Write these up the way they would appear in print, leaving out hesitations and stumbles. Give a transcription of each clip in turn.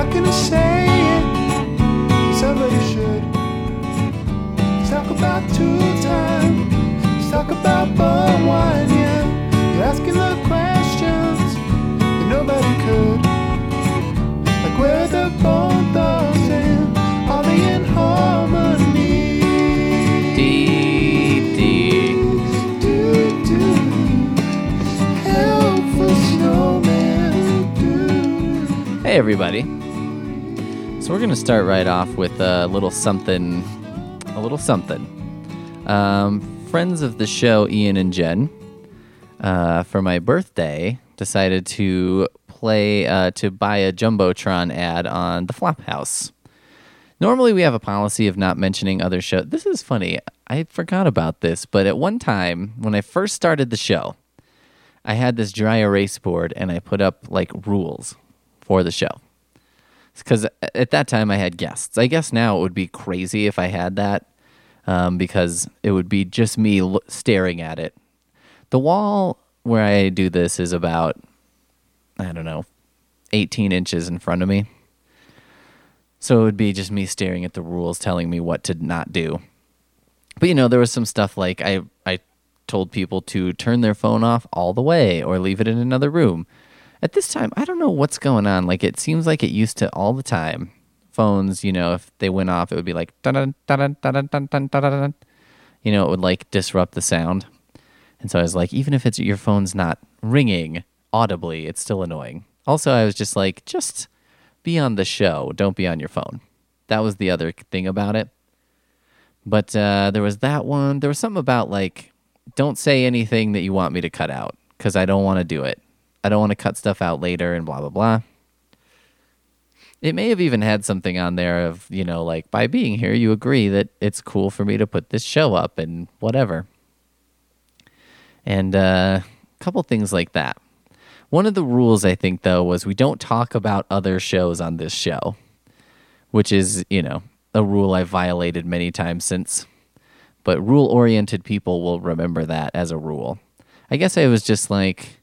not gonna say it, somebody should. Let's talk about tool time. Let's talk about bone wine, yeah. You're asking the questions that nobody could. Like where the bone thugs and are they in harmony? D. Do, do. Helpful snowman. Do. Hey, everybody. So we're going to start right off with a little something. Friends of the show, Ian and Jen, for my birthday, decided to buy a Jumbotron ad on the Flophouse. Normally, we have a policy of not mentioning other shows. This is funny. I forgot about this, but at one time, when I first started the show, I had this dry erase board, and I put up, like, rules for the show. Because at that time, I had guests. I guess now it would be crazy if I had that, because it would be just me staring at it. The wall where I do this is about, 18 inches in front of me. So it would be just me staring at the rules telling me what to not do. But, there was some stuff like I told people to turn their phone off all the way or leave it in another room. At this time, I don't know what's going on. Like, it seems like it used to all the time. Phones, if they went off, it would be like, dun dun dun dun dun dun dun dun. It would, like, disrupt the sound. And so I was like, even if your phone's not ringing audibly, it's still annoying. Also, I was just like, just be on the show. Don't be on your phone. That was the other thing about it. But there was that one. There was something about, like, don't say anything that you want me to cut out because I don't want to do it. I don't want to cut stuff out later and blah, blah, blah. It may have even had something on there of, like, by being here, you agree that it's cool for me to put this show up and whatever. And a couple things like that. One of the rules, I think, though, was we don't talk about other shows on this show, which is, a rule I've violated many times since. But rule-oriented people will remember that as a rule. I guess I was just like,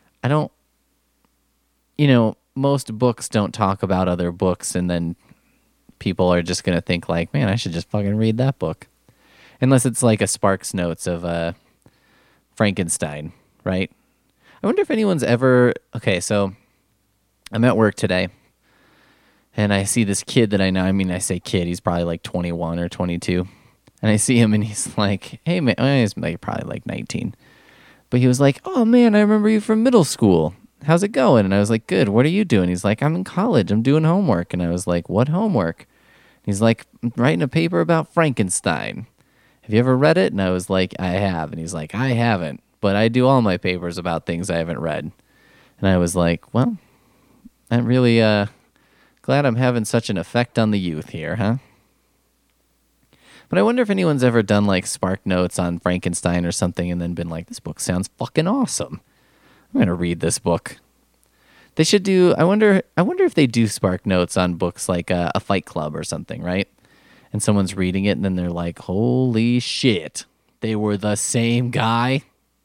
most books don't talk about other books, and then people are just going to think like, man, I should just fucking read that book. Unless it's like a Sparks Notes of Frankenstein, right? I wonder if anyone's ever... Okay, so I'm at work today, and I see this kid that I know. I mean, I say kid, he's probably like 21 or 22. And I see him, and he's like, hey, man, he's like probably like 19. But he was like, oh, man, I remember you from middle school. How's it going? And I was like, good. What are you doing? He's like, I'm in college. I'm doing homework. And I was like, what homework? He's like, I'm writing a paper about Frankenstein. Have you ever read it? And I was like, I have. And he's like, I haven't. But I do all my papers about things I haven't read. And I was like, well, I'm really glad I'm having such an effect on the youth here, huh? But I wonder if anyone's ever done like Spark Notes on Frankenstein or something and then been like, this book sounds fucking awesome. I'm going to read this book. They should do, I wonder if they do Spark Notes on books like a Fight Club or something, right? And someone's reading it and then they're like, holy shit, they were the same guy.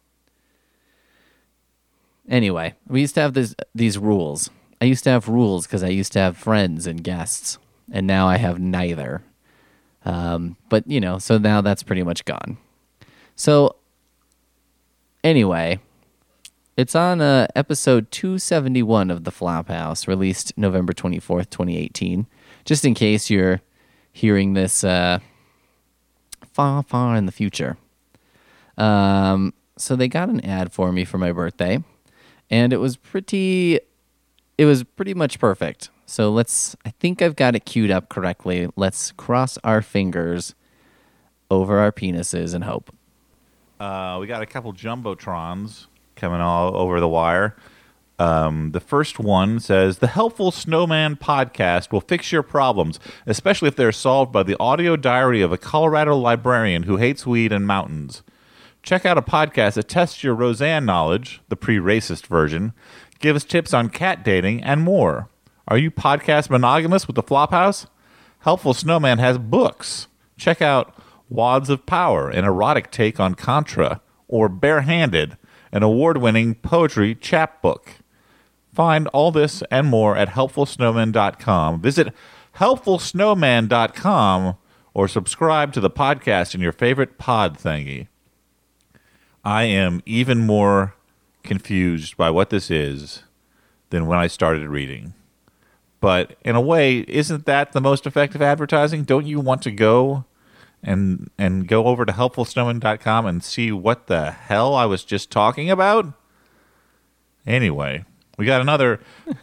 Anyway, we used to have these rules. I used to have rules because I used to have friends and guests, and now I have neither. But, so now that's pretty much gone. So, anyway, it's on episode 271 of The Flophouse, released November 24th, 2018. Just in case you're hearing this far, far in the future. So they got an ad for me for my birthday, and it was pretty much perfect. So I think I've got it queued up correctly. Let's cross our fingers over our penises and hope. We got a couple Jumbotrons coming all over the wire. The first one says, the Helpful Snowman podcast will fix your problems, especially if they're solved by the audio diary of a Colorado librarian who hates weed and mountains. Check out a podcast that tests your Roseanne knowledge, the pre-racist version, gives tips on cat dating, and more. Are you podcast monogamous with the Flophouse? Helpful Snowman has books. Check out Wads of Power, an erotic take on Contra, or Barehanded, an award-winning poetry chapbook. Find all this and more at helpfulsnowman.com. Visit helpfulsnowman.com or subscribe to the podcast in your favorite pod thingy. I am even more confused by what this is than when I started reading. But in a way, isn't that the most effective advertising? Don't you want to go and go over to helpfulsnowman.com and see what the hell I was just talking about? Anyway, we got another.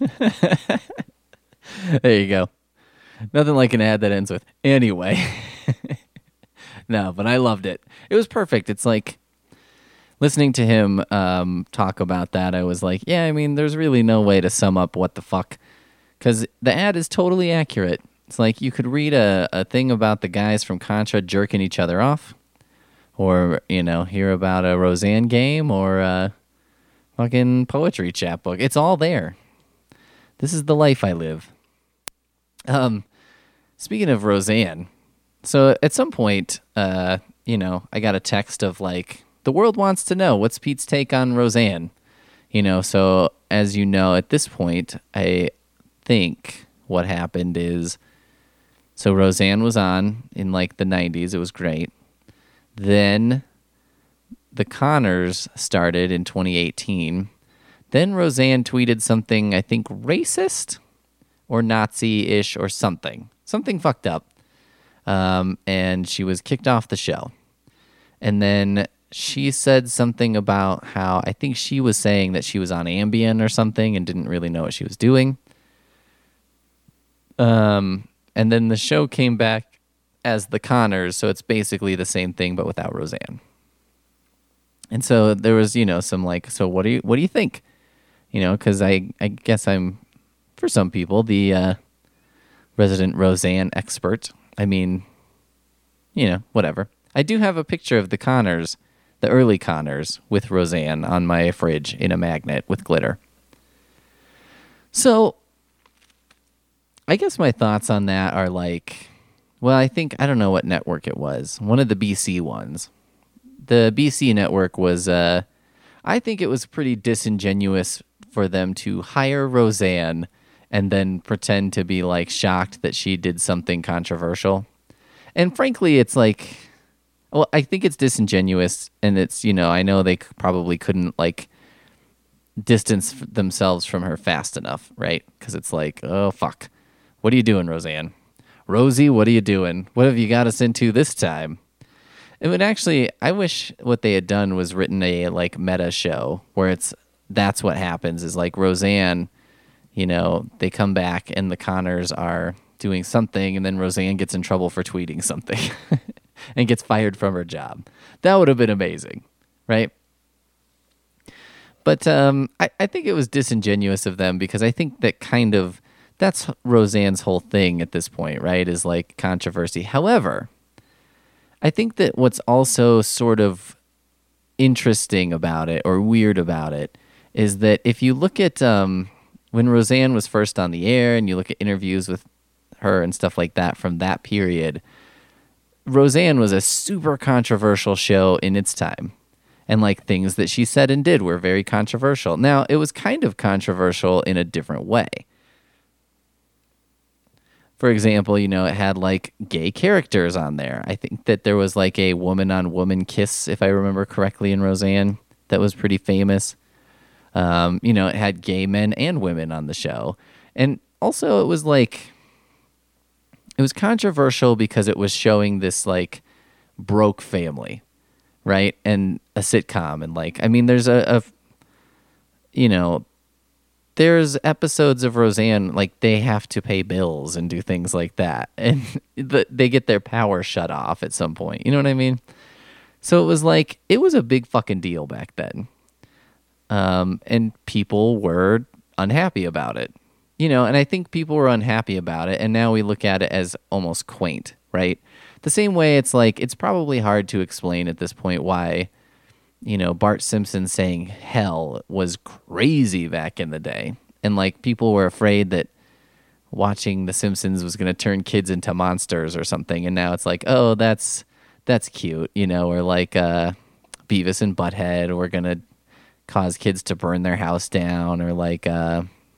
There you go. Nothing like an ad that ends with anyway. No, but I loved it. It was perfect. It's like listening to him talk about that. I was like, yeah, I mean, there's really no way to sum up what the fuck. Because the ad is totally accurate. It's like you could read a thing about the guys from Contra jerking each other off. Or, hear about a Roseanne game or a fucking poetry chapbook. It's all there. This is the life I live. Speaking of Roseanne, so at some point, I got a text of like, the world wants to know what's Pete's take on Roseanne. So as you know, at this point, I think what happened is, so Roseanne was on in like the 90s. It was great. Then the Connors started in 2018. Then Roseanne tweeted something, I think, racist or Nazi-ish or something fucked up. And she was kicked off the show. And then she said something about how I think she was saying that she was on Ambien or something and didn't really know what she was doing. And then the show came back as the Connors, so it's basically the same thing but without Roseanne. And so there was, some like, so what do you think? Because I guess I'm, for some people, the resident Roseanne expert. I mean, whatever. I do have a picture of the Connors, the early Connors, with Roseanne on my fridge in a magnet with glitter. So, I guess my thoughts on that are like, well, I don't know what network it was. One of the BC ones. The BC network was, I think it was pretty disingenuous for them to hire Roseanne and then pretend to be like shocked that she did something controversial. And frankly, it's like, well, I think it's disingenuous, and it's, I know they probably couldn't like distance themselves from her fast enough, right? Because it's like, oh, fuck. What are you doing, Roseanne? Rosie, what are you doing? What have you got us into this time? It would actually, I wish what they had done was written a like meta show where that's what happens is like Roseanne, they come back and the Connors are doing something and then Roseanne gets in trouble for tweeting something and gets fired from her job. That would have been amazing, right? But I think it was disingenuous of them because I think that that's Roseanne's whole thing at this point, right, is like controversy. However, I think that what's also sort of interesting about it or weird about it is that if you look at when Roseanne was first on the air and you look at interviews with her and stuff like that from that period, Roseanne was a super controversial show in its time. And like things that she said and did were very controversial. Now, it was kind of controversial in a different way. For example, it had like gay characters on there. I think that there was like a woman-on-woman kiss, if I remember correctly, in Roseanne that was pretty famous. It had gay men and women on the show. And also it was controversial because it was showing this like broke family, right? And a sitcom. And there's there's episodes of Roseanne, like they have to pay bills and do things like that. And they get their power shut off at some point. You know what I mean? So it was a big fucking deal back then. And people were unhappy about it, and I think people were unhappy about it. And now we look at it as almost quaint, right? The same way it's like, it's probably hard to explain at this point why, Bart Simpson saying hell was crazy back in the day. And like people were afraid that watching The Simpsons was going to turn kids into monsters or something. And now it's like, oh, that's cute, or like Beavis and Butthead, we're going to cause kids to burn their house down, or like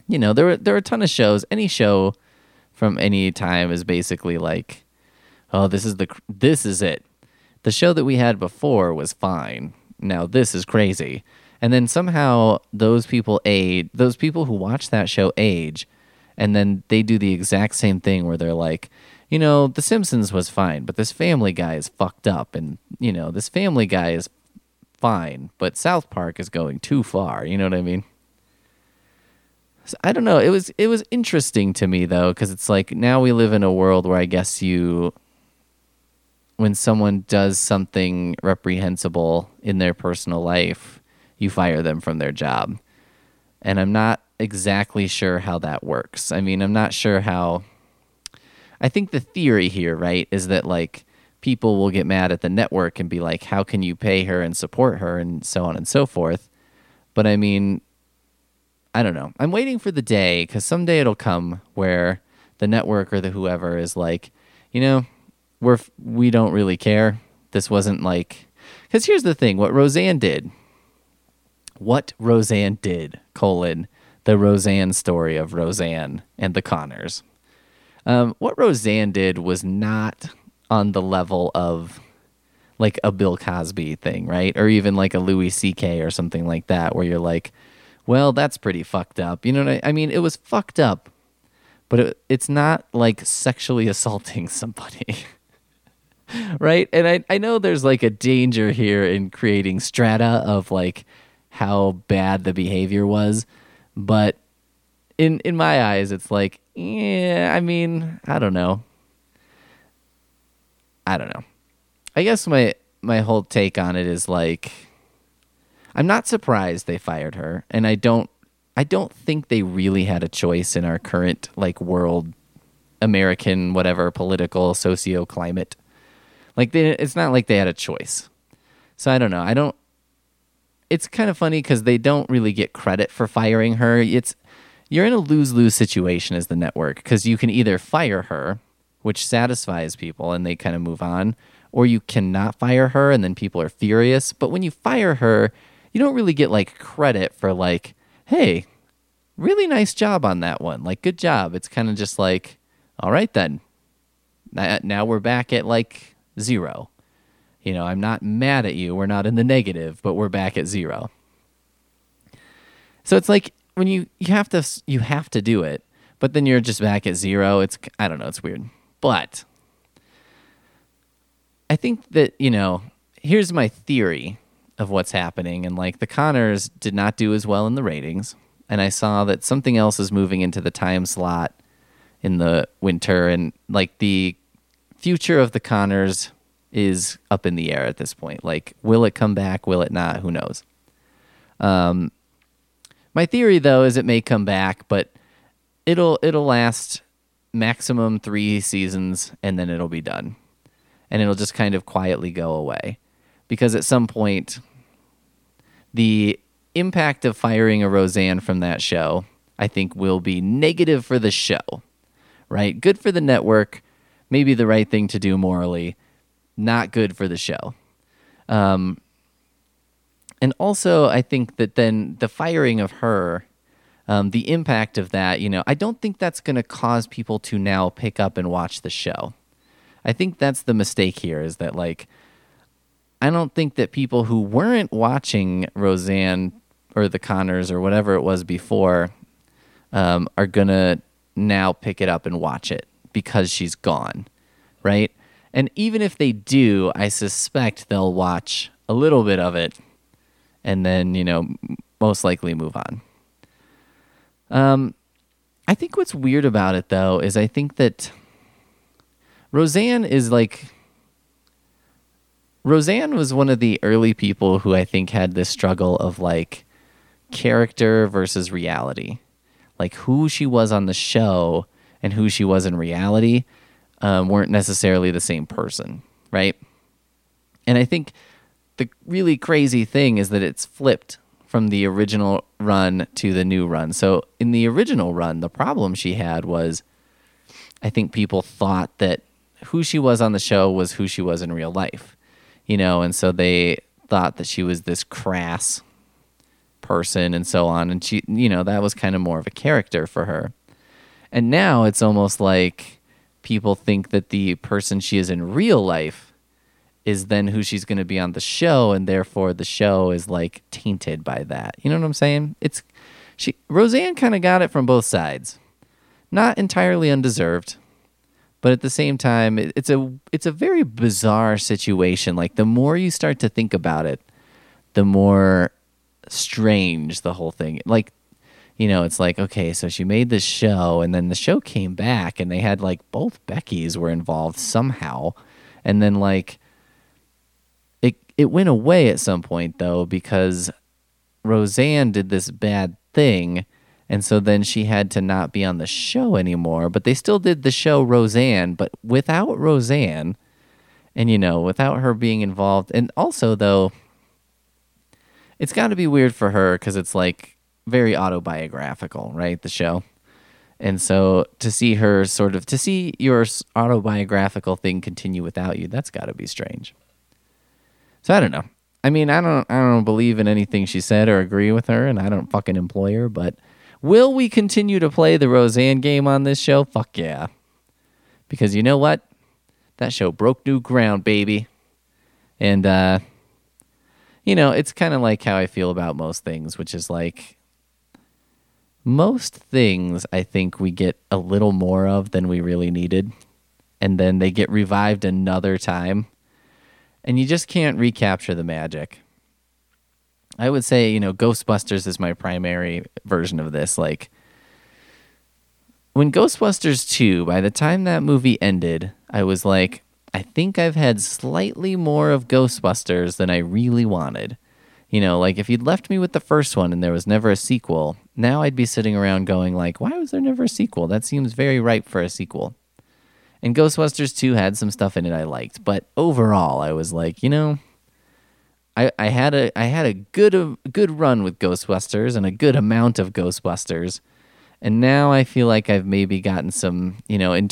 there were a ton of shows. Any show from any time is basically like, oh, this is it. The show that we had before was fine. Now this is crazy. And then somehow those people who watch that show age, and then they do the exact same thing where they're like, The Simpsons was fine, but this Family Guy is fucked up, and this Family Guy is fine, but South Park is going too far. You know what I mean? So, I don't know. It was interesting to me though, because it's like now we live in a world where I guess when someone does something reprehensible in their personal life, you fire them from their job. And I'm not exactly sure how that works. I mean, I'm not sure how. I think the theory here, right, is that like people will get mad at the network and be like, how can you pay her and support her and so on and so forth. But I mean, I don't know. I'm waiting for the day, because someday it'll come where the network or the whoever is like, we don't really care. This wasn't like, because here's the thing, what Roseanne did, the Roseanne story of Roseanne and the Connors. What Roseanne did was not on the level of like a Bill Cosby thing, right? Or even like a Louis C.K. or something like that, where you're like, well, that's pretty fucked up. You know what I mean? It was fucked up, but it's not like sexually assaulting somebody. Right? And I know there's like a danger here in creating strata of like how bad the behavior was, but in my eyes, it's like, yeah, I mean, I don't know. I guess my whole take on it is like, I'm not surprised they fired her, and I don't think they really had a choice in our current like world, American, whatever, political, socio-climate. Like it's not like they had a choice. So I don't know. It's kind of funny because they don't really get credit for firing her. You're in a lose-lose situation as the network, because you can either fire her, which satisfies people and they kind of move on, or you cannot fire her and then people are furious. But when you fire her, you don't really get like credit for like, hey, really nice job on that one. Like, good job. It's kind of just like, all right then. Now we're back at like 0. I'm not mad at you. We're not in the negative, but we're back at 0. So it's like when you have to do it, but then you're just back at 0. I don't know. It's weird. But I think that, here's my theory of what's happening. And like the Connors did not do as well in the ratings. And I saw that something else is moving into the time slot in the winter. And like the future of the Connors is up in the air at this point. Like, will it come back? Will it not? Who knows? My theory though is it may come back, but it'll last maximum 3 seasons and then it'll be done. And it'll just kind of quietly go away. Because at some point, the impact of firing a Roseanne from that show, I think, will be negative for the show, right? Good for the network, maybe the right thing to do morally, not good for the show. And also, I think that then the firing of her, the impact of that, I don't think that's going to cause people to now pick up and watch the show. I think that's the mistake here, is that like, I don't think that people who weren't watching Roseanne or the Connors or whatever it was before are going to now pick it up and watch it because she's gone, right? And even if they do, I suspect they'll watch a little bit of it and then, most likely move on. I think what's weird about it, though, is I think that Roseanne was one of the early people who I think had this struggle of like character versus reality. Like who she was on the show and who she was in reality weren't necessarily the same person, right? And I think the really crazy thing is that it's flipped from the original run to the new run. So in the original run, the problem she had was I think people thought that who she was on the show was who she was in real life, and so they thought that she was this crass person and so on. And she, that was kind of more of a character for her. And now it's almost like people think that the person she is in real life is then who she's going to be on the show, and therefore the show is like tainted by that. You know what I'm saying? Roseanne kind of got it from both sides. Not entirely undeserved, but at the same time, it's a very bizarre situation. Like, the more you start to think about it, the more strange the whole thing. Like, it's like, okay, so she made this show, and then the show came back, and they had, like, both Beckys were involved somehow. And then, like, it went away at some point, though, because Roseanne did this bad thing, and so then she had to not be on the show anymore. But they still did the show Roseanne, but without Roseanne, and, without her being involved. And also, though, it's got to be weird for her because it's, like, very autobiographical, right, the show? And so to see her to see your autobiographical thing continue without you, that's got to be strange. So I don't know. I mean, I don't believe in anything she said or agree with her, and I don't fucking employ her, but will we continue to play the Roseanne game on this show? Fuck yeah. Because you know what? That show broke new ground, baby. And, it's kind of like how I feel about most things, which is like, most things I think we get a little more of than we really needed, and then they get revived another time, and you just can't recapture the magic. I would say, Ghostbusters is my primary version of this. Like, when Ghostbusters 2, by the time that movie ended, I was like, I think I've had slightly more of Ghostbusters than I really wanted. Like, if you'd left me with the first one and there was never a sequel, now I'd be sitting around going like, why was there never a sequel? That seems very ripe for a sequel. And Ghostbusters 2 had some stuff in it I liked, but overall I was like, I had a good run with Ghostbusters and a good amount of Ghostbusters. And now I feel like I've maybe gotten some, in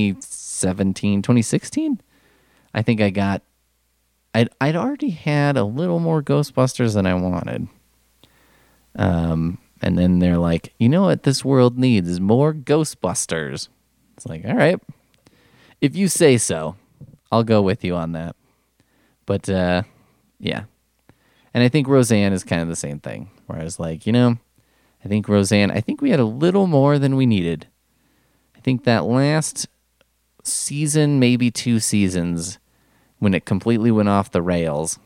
2016, I think I'd already had a little more Ghostbusters than I wanted. And then they're like, you know what this world needs is more Ghostbusters. It's like, all right, if you say so, I'll go with you on that. But, yeah. And I think Roseanne is kind of the same thing, where I was like, I think Roseanne, I think we had a little more than we needed. I think that last season, maybe 2 seasons, when it completely went off the rails,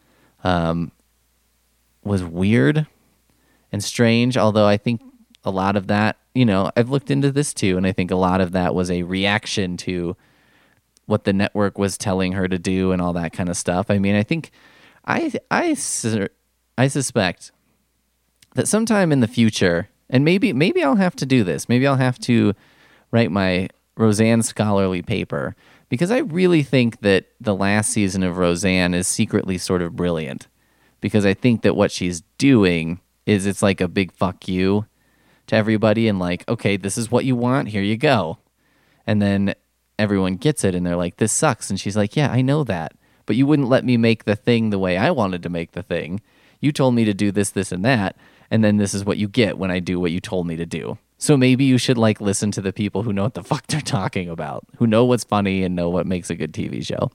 was weird and strange, although I think a lot of that, I've looked into this too, and I think a lot of that was a reaction to what the network was telling her to do and all that kind of stuff. I mean, I think I suspect that sometime in the future, and maybe I'll have to do this. Maybe I'll have to write my Roseanne scholarly paper, because I really think that the last season of Roseanne is secretly sort of brilliant, because I think that what she's doing is it's like a big fuck you to everybody, and like, okay, this is what you want, here you go. And then everyone gets it, and they're like, this sucks. And she's like, yeah, I know that, but you wouldn't let me make the thing the way I wanted to make the thing. You told me to do this, this, and that, and then this is what you get when I do what you told me to do. So maybe you should like listen to the people who know what the fuck they're talking about, who know what's funny and know what makes a good TV show.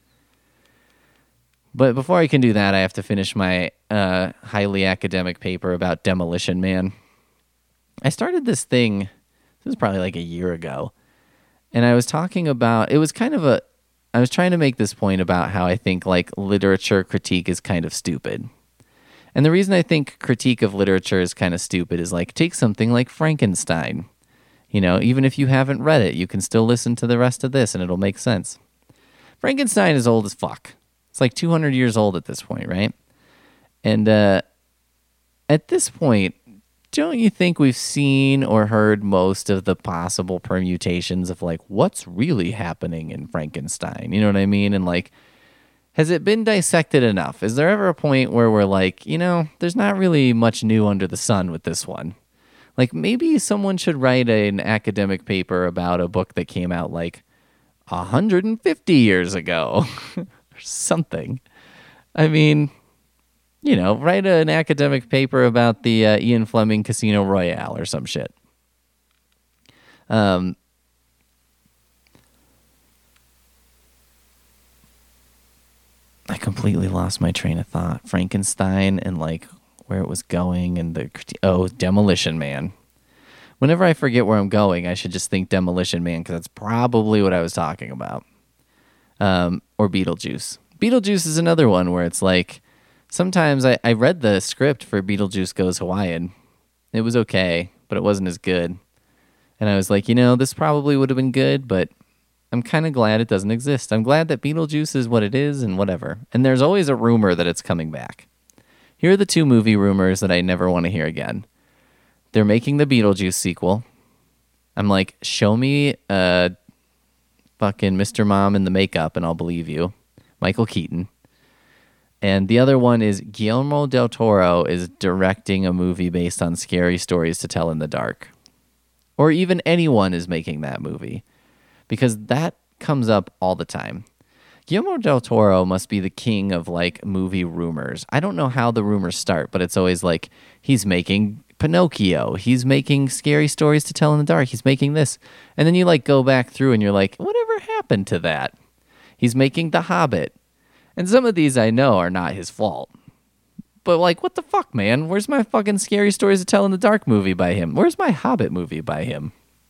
But before I can do that, I have to finish my highly academic paper about Demolition Man. I started this thing, this was probably like a year ago, and I was talking about, I was trying to make this point about how I think like literature critique is kind of stupid. And the reason I think critique of literature is kind of stupid is like, take something like Frankenstein. Even if you haven't read it, you can still listen to the rest of this and it'll make sense. Frankenstein is old as fuck. It's like 200 years old at this point, right? And at this point, don't you think we've seen or heard most of the possible permutations of like what's really happening in Frankenstein? You know what I mean? And like, has it been dissected enough? Is there ever a point where we're like, there's not really much new under the sun with this one? Like, maybe someone should write an academic paper about a book that came out like 150 years ago or something. I mean, write an academic paper about the Ian Fleming Casino Royale or some shit. I completely lost my train of thought. Frankenstein and like where it was going and Demolition Man. Whenever I forget where I'm going, I should just think Demolition Man because that's probably what I was talking about. Or Beetlejuice. Beetlejuice is another one where it's like, sometimes I read the script for Beetlejuice Goes Hawaiian. It was okay, but it wasn't as good. And I was like, this probably would have been good, but I'm kind of glad it doesn't exist. I'm glad that Beetlejuice is what it is and whatever. And there's always a rumor that it's coming back. Here are the two movie rumors that I never want to hear again. They're making the Beetlejuice sequel. I'm like, show me fucking Mr. Mom in the makeup and I'll believe you. Michael Keaton. And the other one is Guillermo del Toro is directing a movie based on scary stories to tell in the dark. Or even anyone is making that movie. Because that comes up all the time. Guillermo del Toro must be the king of like movie rumors. I don't know how the rumors start, but it's always like he's making Pinocchio. He's making scary stories to tell in the dark. He's making this. And then you like go back through and you're like, whatever happened to that? He's making The Hobbit. And some of these I know are not his fault. But like, what the fuck, man? Where's my fucking scary stories to tell in the dark movie by him? Where's my Hobbit movie by him?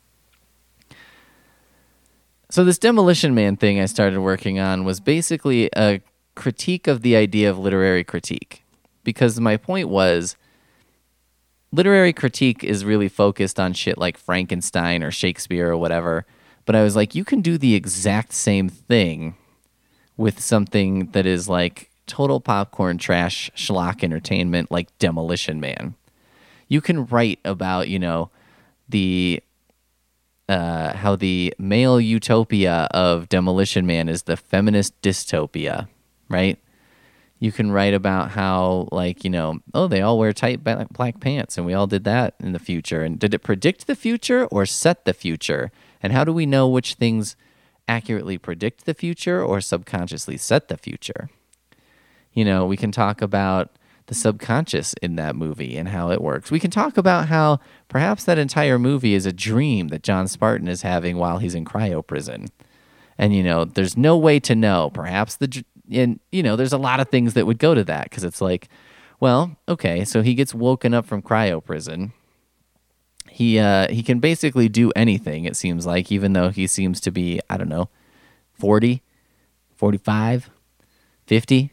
So this Demolition Man thing I started working on was basically a critique of the idea of literary critique. Because my point was, literary critique is really focused on shit like Frankenstein or Shakespeare or whatever. But I was like, you can do the exact same thing with something that is like total popcorn trash schlock entertainment like Demolition Man. You can write about, the how the male utopia of Demolition Man is the feminist dystopia, right? You can write about how, like, they all wear tight black pants, and we all did that in the future. And did it predict the future or set the future? And how do we know which things accurately predict the future or subconsciously set the future? We can talk about the subconscious in that movie and how it works. We can talk about how perhaps that entire movie is a dream that John Spartan is having while he's in cryo prison. And, there's no way to know. Perhaps there's a lot of things that would go to that because it's like, well, okay, so he gets woken up from cryo prison. He can basically do anything, it seems like, even though he seems to be, 40, 45, 50.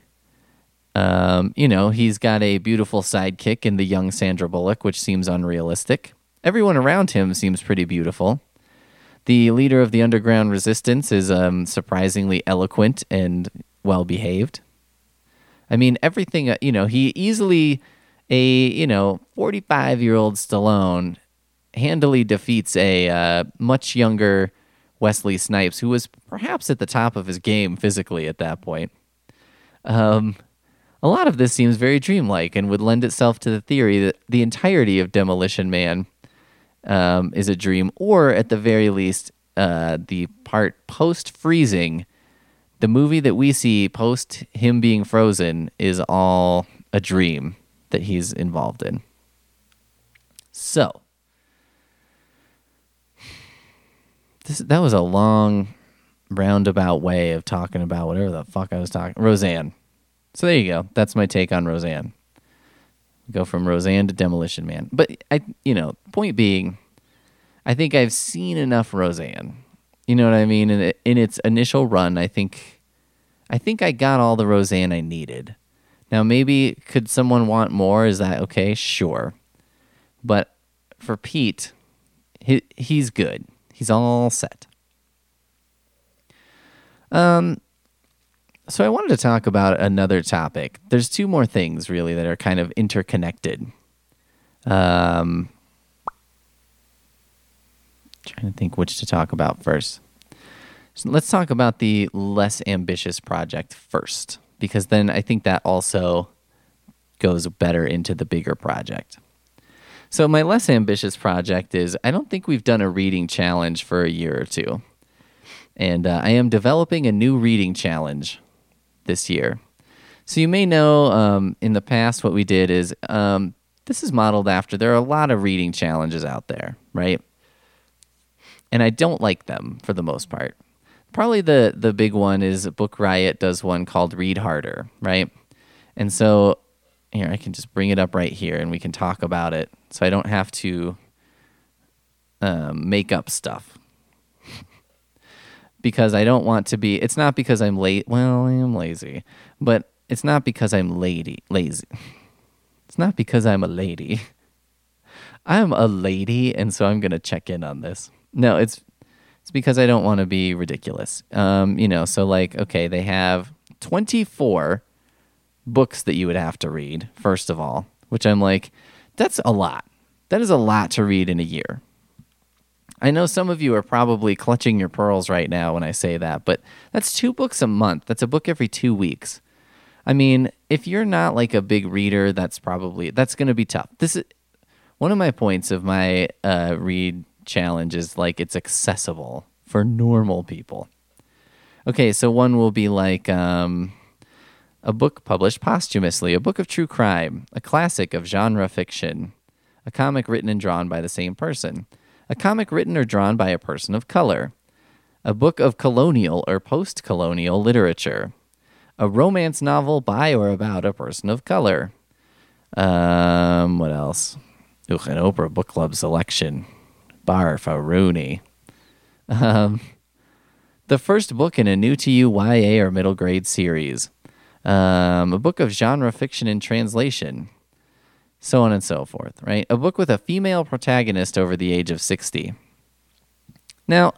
He's got a beautiful sidekick in the young Sandra Bullock, which seems unrealistic. Everyone around him seems pretty beautiful. The leader of the underground resistance is surprisingly eloquent and well-behaved. I mean, everything, he easily, a 45-year-old Stallone handily defeats a much younger Wesley Snipes, who was perhaps at the top of his game physically at that point. A lot of this seems very dreamlike and would lend itself to the theory that the entirety of Demolition Man is a dream, or at the very least, the part post-freezing, the movie that we see post him being frozen is all a dream that he's involved in. So, that was a long, roundabout way of talking about whatever the fuck I was talking. Roseanne. So there you go. That's my take on Roseanne. Go from Roseanne to Demolition Man. But, point being, I think I've seen enough Roseanne. You know what I mean? In its initial run, I think I got all the Roseanne I needed. Now, maybe could someone want more? Is that okay? Sure. But for Pete, he's good. He's all set. So I wanted to talk about another topic. There's two more things, really, that are kind of interconnected. Trying to think which to talk about first. So let's talk about the less ambitious project first, because then I think that also goes better into the bigger project. So my less ambitious project is, I don't think we've done a reading challenge for a year or two. And I am developing a new reading challenge this year. So you may know in the past what we did is this is modeled after, there are a lot of reading challenges out there, right? And I don't like them for the most part. Probably the big one is Book Riot does one called Read Harder, right? And so here, I can just bring it up right here and we can talk about it so I don't have to make up stuff. Because I don't want to be, it's not because I'm late. Well, I am lazy, but it's not because I'm lazy. It's not because I'm a lady. I'm a lady, and so I'm going to check in on this. No, it's because I don't want to be ridiculous. So like, okay, they have 24 books that you would have to read, first of all, which I'm like, that's a lot. That is a lot to read in a year. I know some of you are probably clutching your pearls right now when I say that, but that's 2 books a month. That's a book every 2 weeks. I mean, if you're not like a big reader, that's going to be tough. This is one of my points of my read challenge is like it's accessible for normal people. Okay, so one will be like a book published posthumously, a book of true crime, a classic of genre fiction, a comic written and drawn by the same person, a comic written or drawn by a person of color, a book of colonial or post-colonial literature, a romance novel by or about a person of color. What else? An Oprah Book Club selection. Barf, a Rooney. The first book in a new to you YA or middle grade series. A book of genre fiction in translation. So on and so forth, right? A book with a female protagonist over the age of 60. Now,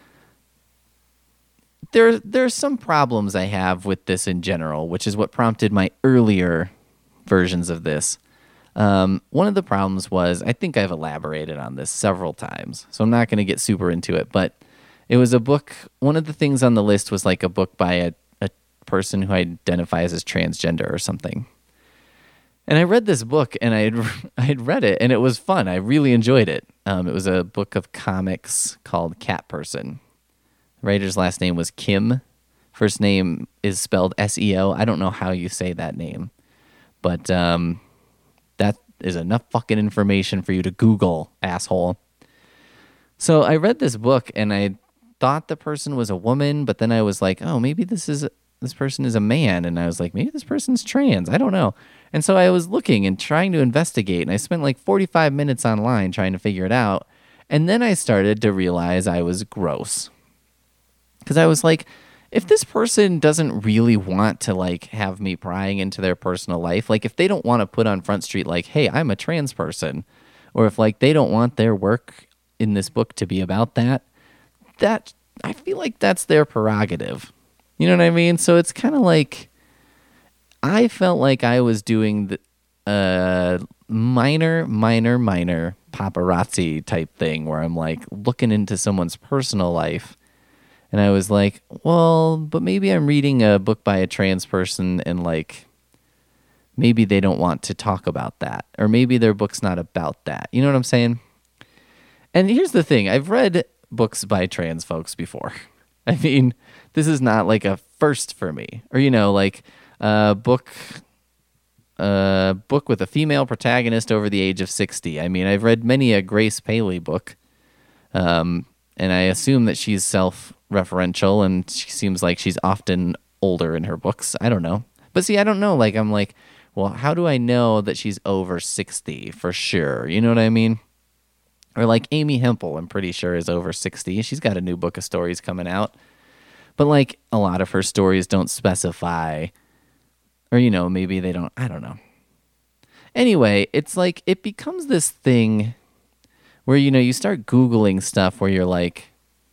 there's some problems I have with this in general, which is what prompted my earlier versions of this. One of the problems was, I think I've elaborated on this several times, so I'm not going to get super into it, but it was a book, one of the things on the list was like a book by a person who identifies as transgender or something. And I read this book, and I had read it, and it was fun. I really enjoyed it. It was a book of comics called Cat Person. The writer's last name was Kim. First name is spelled SEO. I don't know how you say that name, but that is enough fucking information for you to Google, asshole. So I read this book, and I thought the person was a woman, but then I was like, oh, maybe this person is a man, and I was like, maybe this person's trans. I don't know. And so I was looking and trying to investigate, and I spent like 45 minutes online trying to figure it out. And then I started to realize I was gross. Because I was like, if this person doesn't really want to like have me prying into their personal life, like if they don't want to put on Front Street like, hey, I'm a trans person, or if like they don't want their work in this book to be about that I feel like that's their prerogative. You know what I mean? So it's kind of like, I felt like I was doing the minor paparazzi type thing where I'm like looking into someone's personal life. And I was like, well, but maybe I'm reading a book by a trans person and like maybe they don't want to talk about that. Or maybe their book's not about that. You know what I'm saying? And here's the thing. I've read books by trans folks before. I mean, this is not like a first for me. Or, like a book with a female protagonist over the age of 60. I mean, I've read many a Grace Paley book. And I assume that she's self-referential and she seems like she's often older in her books. I don't know. But see, I don't know. Like, I'm like, well, how do I know that she's over 60 for sure? You know what I mean? Or like Amy Hempel, I'm pretty sure is over 60. She's got a new book of stories coming out. But like a lot of her stories don't specify, or, maybe they don't, I don't know. Anyway, it's like, it becomes this thing where, you start Googling stuff where you're like,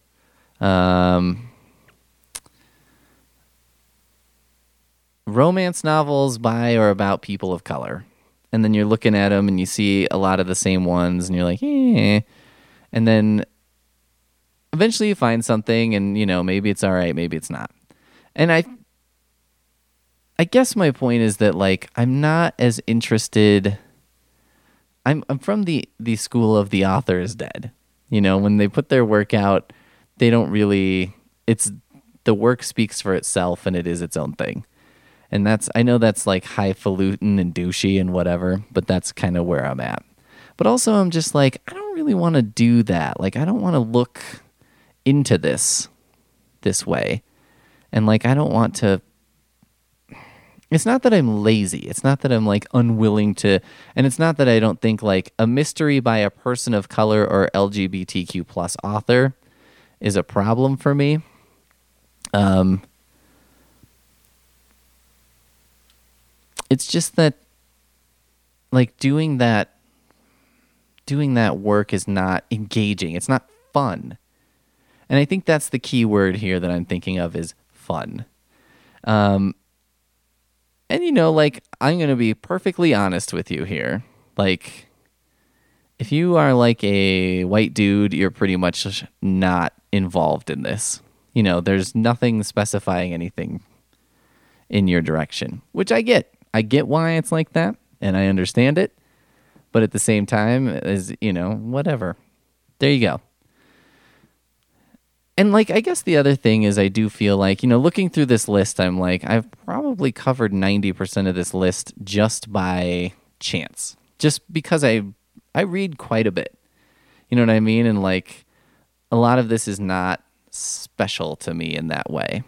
romance novels by or about people of color. And then you're looking at them and you see a lot of the same ones and you're like, eh. And then eventually you find something and, maybe it's all right, maybe it's not. And I guess my point is that, like, I'm not as interested. I'm from the school of the author is dead. When they put their work out, they don't really, the work speaks for itself and it is its own thing. And I know that's like highfalutin and douchey and whatever, but that's kind of where I'm at. But also I'm just like, I don't really want to do that. Like, I don't want to look into this way. And like, I don't want to, it's not that I'm lazy. It's not that I'm like unwilling to, and it's not that I don't think like a mystery by a person of color or LGBTQ plus author is a problem for me. It's just that like doing that work is not engaging. It's not fun. And I think that's the key word here that I'm thinking of is fun. And you know, like, I'm going to be perfectly honest with you here. Like, if you are like a white dude, you're pretty much not involved in this. You know, there's nothing specifying anything in your direction, which I get. I get why it's like that, and I understand it. But at the same time, is, you know, whatever. There you go. And like, I guess the other thing is I do feel like, you know, looking through this list, I'm like, I've probably covered 90% of this list just by chance. Just because I read quite a bit. You know what I mean? And like, a lot of this is not special to me in that way.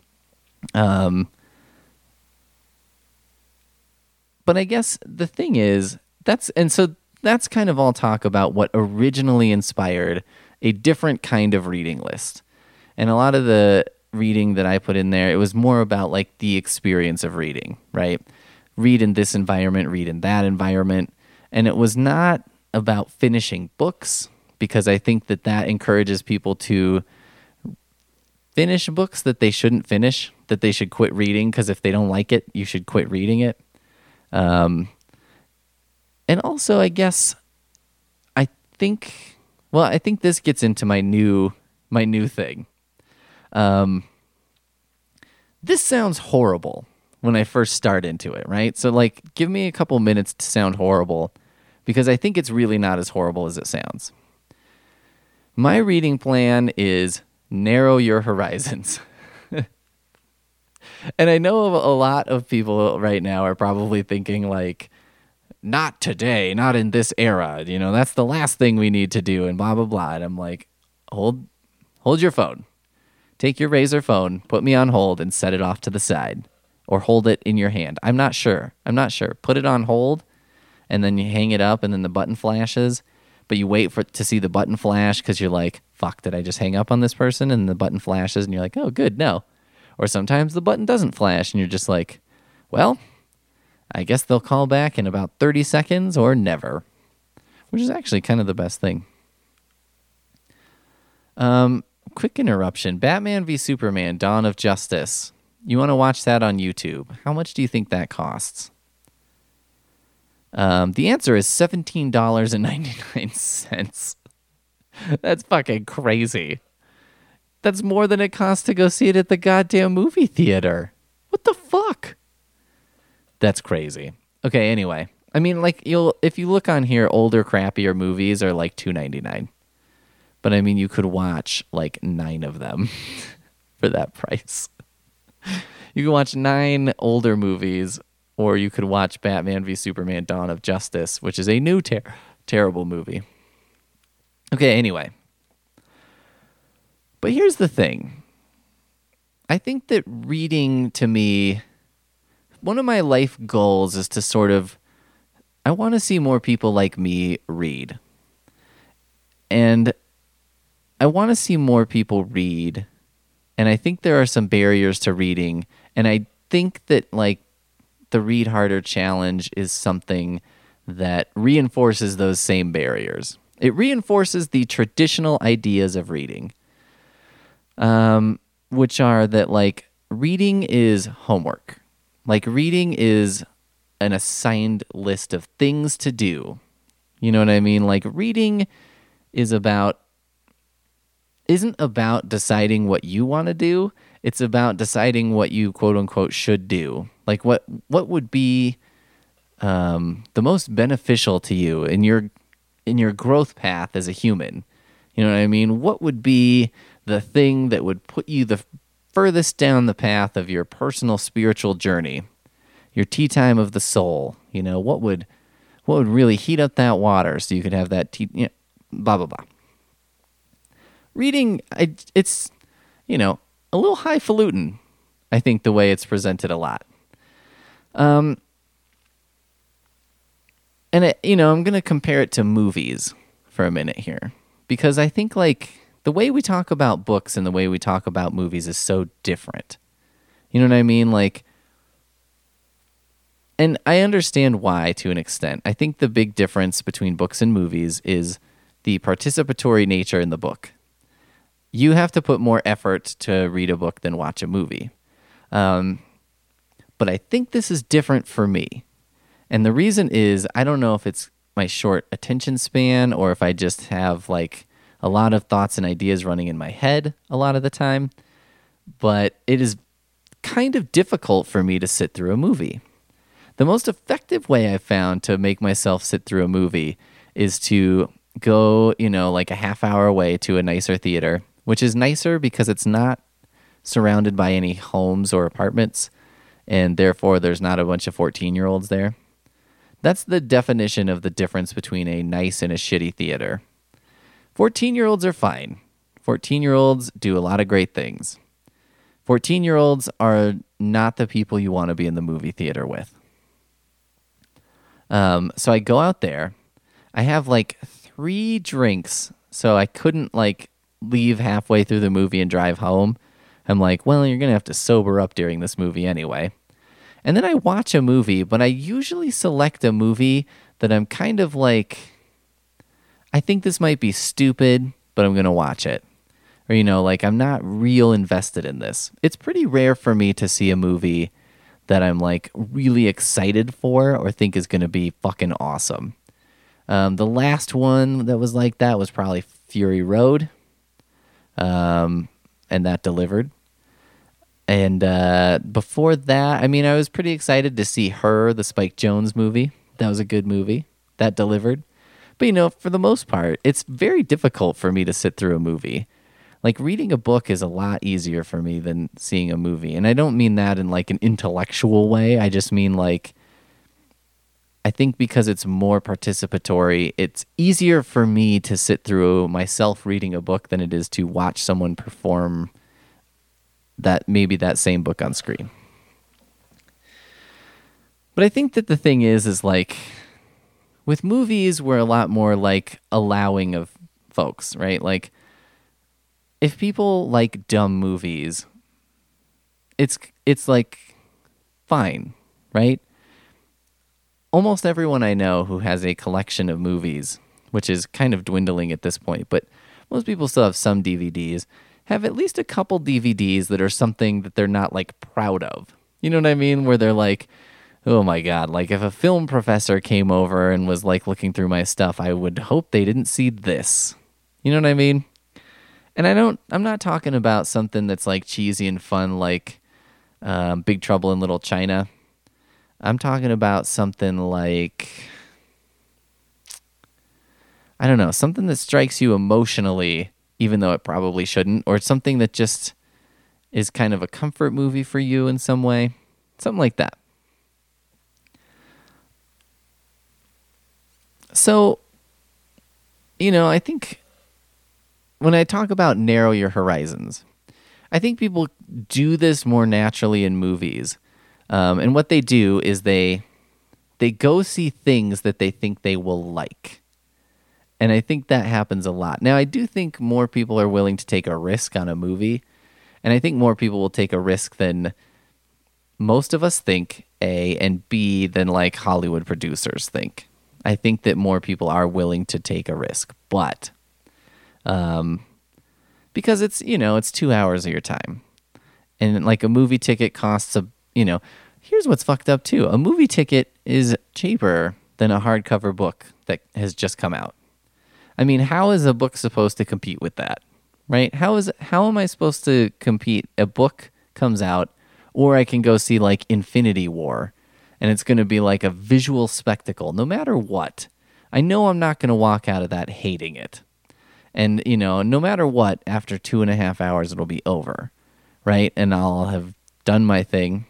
But I guess the thing is, that's kind of all talk about what originally inspired a different kind of reading list. And a lot of the reading that I put in there, it was more about like the experience of reading, right? Read in this environment, read in that environment. And it was not about finishing books, because I think that encourages people to finish books that they shouldn't finish, that they should quit reading, because if they don't like it, you should quit reading it. And also, I guess, I think this gets into my new thing. This sounds horrible when I first start into it, right? So like, give me a couple minutes to sound horrible, because I think it's really not as horrible as it sounds. My reading plan is narrow your horizons. And I know a lot of people right now are probably thinking like, not today, not in this era. You know, that's the last thing we need to do and blah, blah, blah. And I'm like, hold your phone. Take your Razr phone, put me on hold, and set it off to the side. Or hold it in your hand. I'm not sure. Put it on hold, and then you hang it up, and then the button flashes. But you wait to see the button flash because you're like, fuck, did I just hang up on this person? And the button flashes, and you're like, oh, good, no. Or sometimes the button doesn't flash, and you're just like, well, I guess they'll call back in about 30 seconds or never, which is actually kind of the best thing. Quick interruption. Batman v Superman, Dawn of Justice. You want to watch that on YouTube. How much do you think that costs? The answer is $17.99. That's fucking crazy. That's more than it costs to go see it at the goddamn movie theater. What the fuck? That's crazy. Okay, anyway. I mean, like, if you look on here, older, crappier movies are like $2.99. But I mean, you could watch like 9 of them for that price. You can watch 9 older movies, or you could watch Batman v Superman: Dawn of Justice, which is a new terrible movie. Okay, anyway. But here's the thing. I think that reading, to me, one of my life goals is to sort of, I want to see more people like me read. And I want to see more people read. And I think there are some barriers to reading. And I think that, like, the Read Harder Challenge is something that reinforces those same barriers. It reinforces the traditional ideas of reading. Which are that, like, reading is homework. Like, reading is an assigned list of things to do. You know what I mean? Like, reading isn't about deciding what you want to do. It's about deciding what you, quote unquote, should do. Like, what would be the most beneficial to you in your growth path as a human. You know what I mean? What would be the thing that would put you the furthest down the path of your personal spiritual journey, your tea time of the soul, what would really heat up that water so you could have that tea, blah, blah, blah. Reading, it's, a little highfalutin, I think, the way it's presented a lot. And, I'm going to compare it to movies for a minute here, because I think, the way we talk about books and the way we talk about movies is so different. You know what I mean? And I understand why to an extent. I think the big difference between books and movies is the participatory nature in the book. You have to put more effort to read a book than watch a movie. But I think this is different for me. And the reason is, I don't know if it's my short attention span or if I just have a lot of thoughts and ideas running in my head a lot of the time, but it is kind of difficult for me to sit through a movie. The most effective way I've found to make myself sit through a movie is to go, a half hour away to a nicer theater, which is nicer because it's not surrounded by any homes or apartments, and therefore there's not a bunch of 14-year-olds there. That's the definition of the difference between a nice and a shitty theater. 14-year-olds are fine. 14-year-olds do a lot of great things. 14-year-olds are not the people you want to be in the movie theater with. So I go out there. I have 3 drinks, so I couldn't leave halfway through the movie and drive home. I'm well, you're going to have to sober up during this movie anyway. And then I watch a movie, but I usually select a movie that I'm kind of I think this might be stupid, but I'm going to watch it. Or, I'm not real invested in this. It's pretty rare for me to see a movie that I'm really excited for or think is going to be fucking awesome. The last one that was like that was probably Fury Road. And that delivered. And before that, I was pretty excited to see Her, the Spike Jonze movie. That was a good movie. That delivered. But, for the most part, it's very difficult for me to sit through a movie. Reading a book is a lot easier for me than seeing a movie. And I don't mean that in an intellectual way. I just mean I think because it's more participatory, it's easier for me to sit through myself reading a book than it is to watch someone perform that same book on screen. But I think that the thing is with movies, we're a lot more allowing of folks, right? If people like dumb movies, it's fine, right? Almost everyone I know who has a collection of movies, which is kind of dwindling at this point, but most people still have some DVDs, have at least a couple DVDs that are something that they're not proud of. You know what I mean? Where they're oh my God, if a film professor came over and was looking through my stuff, I would hope they didn't see this. You know what I mean? And I'm not talking about something that's cheesy and fun Big Trouble in Little China. I'm talking about something I don't know, something that strikes you emotionally, even though it probably shouldn't, or something that just is kind of a comfort movie for you in some way. Something like that. So, I think when I talk about narrow your horizons, I think people do this more naturally in movies. And what they do is they go see things that they think they will like. And I think that happens a lot. Now, I do think more people are willing to take a risk on a movie. And I think more people will take a risk than most of us think, A, and B, than Hollywood producers think. I think that more people are willing to take a risk. But because it's 2 hours of your time. And a movie ticket costs here's what's fucked up too. A movie ticket is cheaper than a hardcover book that has just come out. How is a book supposed to compete with that? Right? How am I supposed to compete? A book comes out, or I can go see Infinity War, and it's going to be a visual spectacle, no matter what. I know I'm not going to walk out of that hating it. And, no matter what, after 2.5 hours, it'll be over. right? And I'll have done my thing.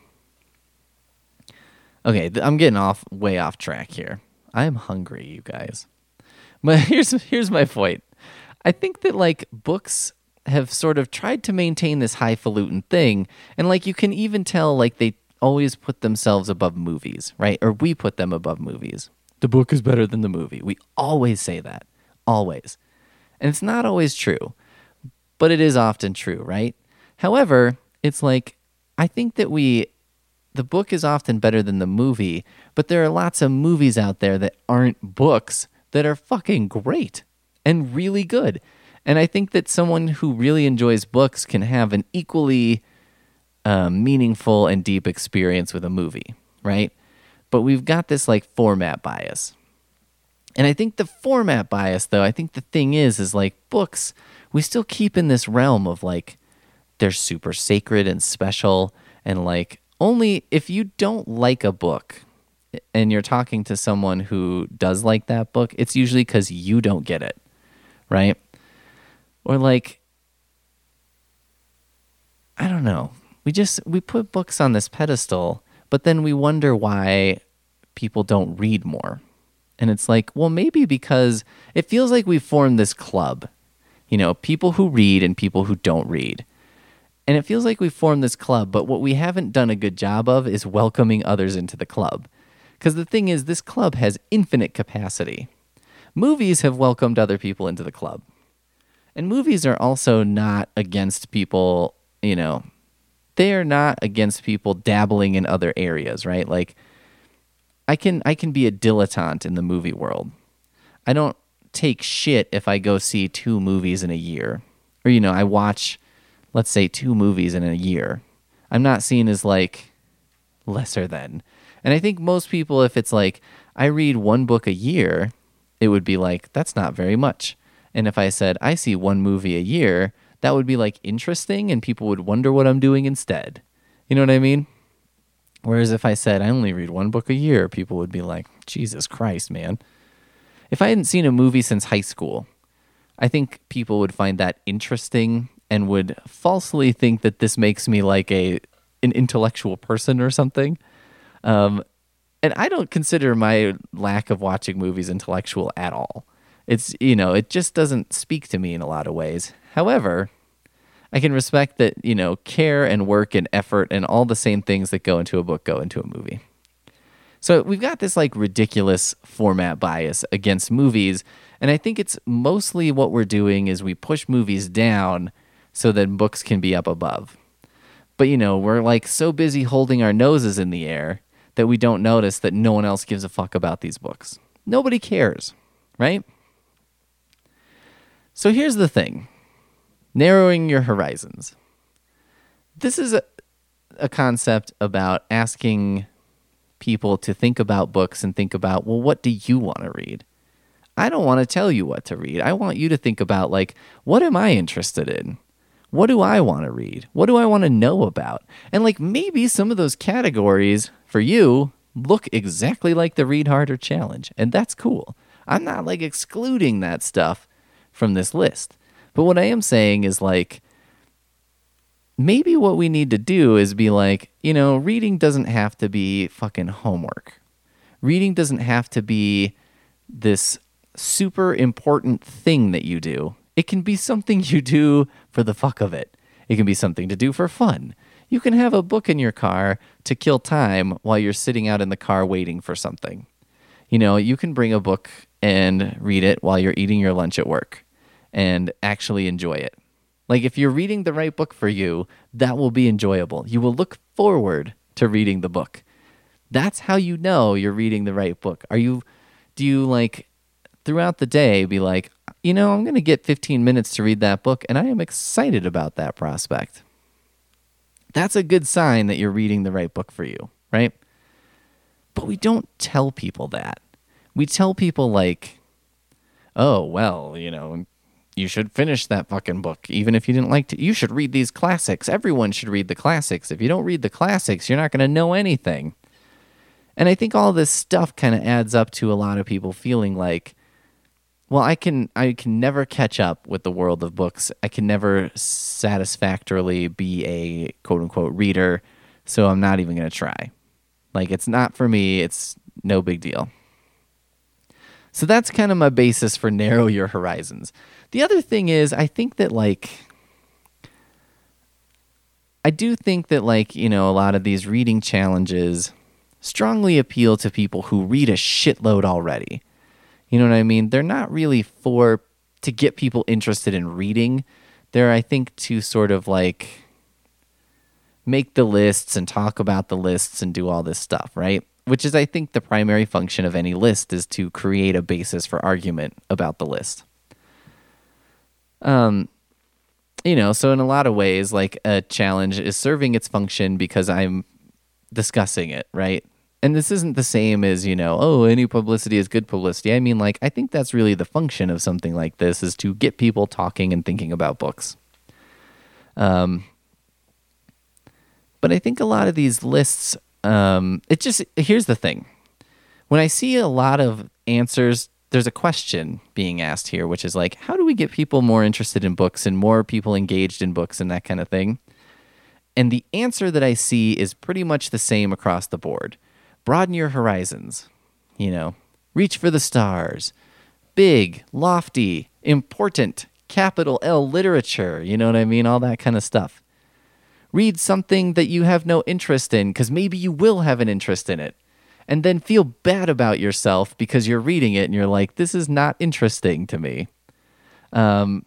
Okay, I'm getting way off track here. I'm hungry, you guys. But here's my point. I think that like books have sort of tried to maintain this highfalutin thing, and like you can even tell like they always put themselves above movies, right? Or we put them above movies. The book is better than the movie. We always say that. Always. And it's not always true, but it is often true, right? However, it's like I think that the book is often better than the movie, but there are lots of movies out there that aren't books that are fucking great and really good. And I think that someone who really enjoys books can have an equally meaningful and deep experience with a movie, right? But we've got this like format bias. And I think the format bias, though, I think the thing is like books, we still keep in this realm of like they're super sacred and special, and like only if you don't like a book and you're talking to someone who does like that book, it's usually because you don't get it, right? Or like, I don't know. We put books on this pedestal, but then we wonder why people don't read more. And it's like, well, maybe because it feels like we've formed this club, people who read and people who don't read. And it feels like we've formed this club, but what we haven't done a good job of is welcoming others into the club. Because the thing is, this club has infinite capacity. Movies have welcomed other people into the club. And movies are also not against people, they are not against people dabbling in other areas, right? Like, I can be a dilettante in the movie world. I don't take shit if I go see 2 movies in a year. Or, I watch, let's say, 2 movies in a year. I'm not seen as, like, lesser than. And I think most people, if it's like, I read 1 book a year, it would be like, that's not very much. And if I said, I see 1 movie a year, that would be, like, interesting, and people would wonder what I'm doing instead. You know what I mean? Whereas if I said, I only read 1 book a year, people would be like, Jesus Christ, man. If I hadn't seen a movie since high school, I think people would find that interesting and would falsely think that this makes me like an intellectual person or something. And I don't consider my lack of watching movies intellectual at all. It's, it just doesn't speak to me in a lot of ways. However, I can respect that, care and work and effort and all the same things that go into a book go into a movie. So we've got this like ridiculous format bias against movies. And I think it's mostly what we're doing is we push movies down so that books can be up above. But, we're like so busy holding our noses in the air that we don't notice that no one else gives a fuck about these books. Nobody cares, right? So here's the thing. Narrowing your horizons. This is a concept about asking people to think about books and think about, well, what do you want to read? I don't want to tell you what to read. I want you to think about, like, what am I interested in? What do I want to read? What do I want to know about? And, like, maybe some of those categories for you look exactly like the Read Harder Challenge, and that's cool. I'm not, like, excluding that stuff from this list. But what I am saying is, like, maybe what we need to do is be like, reading doesn't have to be fucking homework. Reading doesn't have to be this super important thing that you do. It can be something you do for the fuck of it. It can be something to do for fun. You can have a book in your car to kill time while you're sitting out in the car waiting for something. You can bring a book and read it while you're eating your lunch at work and actually enjoy it. Like, if you're reading the right book for you, that will be enjoyable. You will look forward to reading the book. That's how you know you're reading the right book. Do you, like, throughout the day be like, I'm going to get 15 minutes to read that book, and I am excited about that prospect. That's a good sign that you're reading the right book for you, right? But we don't tell people that. We tell people, like, oh, well, you should finish that fucking book, even if you didn't like to. You should read these classics. Everyone should read the classics. If you don't read the classics, you're not going to know anything. And I think all this stuff kind of adds up to a lot of people feeling like well, I can never catch up with the world of books. I can never satisfactorily be a quote unquote reader, so I'm not even going to try. Like, it's not for me. It's no big deal. So that's kind of my basis for narrow your horizons. The other thing is, I think that a lot of these reading challenges strongly appeal to people who read a shitload already. You know what I mean? They're not really to get people interested in reading. They're, I think, to sort of like make the lists and talk about the lists and do all this stuff, right? Which is, I think, the primary function of any list is to create a basis for argument about the list. So in a lot of ways, like a challenge is serving its function because I'm discussing it, right? And this isn't the same as, any publicity is good publicity. I mean, I think that's really the function of something like this, is to get people talking and thinking about books. But I think a lot of these lists, here's the thing. When I see a lot of answers, there's a question being asked here, which is like, how do we get people more interested in books and more people engaged in books and that kind of thing? And the answer that I see is pretty much the same across the board. Broaden your horizons, reach for the stars, big, lofty, important, capital L literature, you know what I mean? All that kind of stuff. Read something that you have no interest in, because maybe you will have an interest in it. And then feel bad about yourself because you're reading it and you're like, this is not interesting to me. I